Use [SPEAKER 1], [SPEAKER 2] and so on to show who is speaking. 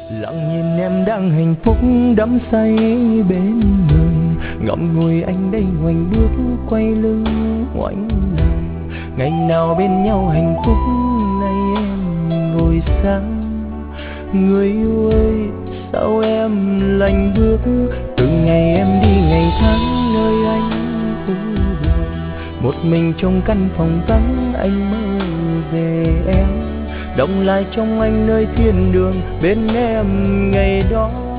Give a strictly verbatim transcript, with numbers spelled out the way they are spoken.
[SPEAKER 1] Lặng nhìn em đang hạnh phúc đắm say bên người, ngậm ngùi anh đây ngoảnh bước quay lưng ngoảnh lòng. Ngày nào bên nhau hạnh phúc nay em ngồi xa. Người yêu ơi sao em lạnh bước, từng ngày em đi ngày tháng nơi anh u buồn. Một mình trong căn phòng vắng anh mơ về em, động lại trong anh nơi thiên đường bên em ngày đó.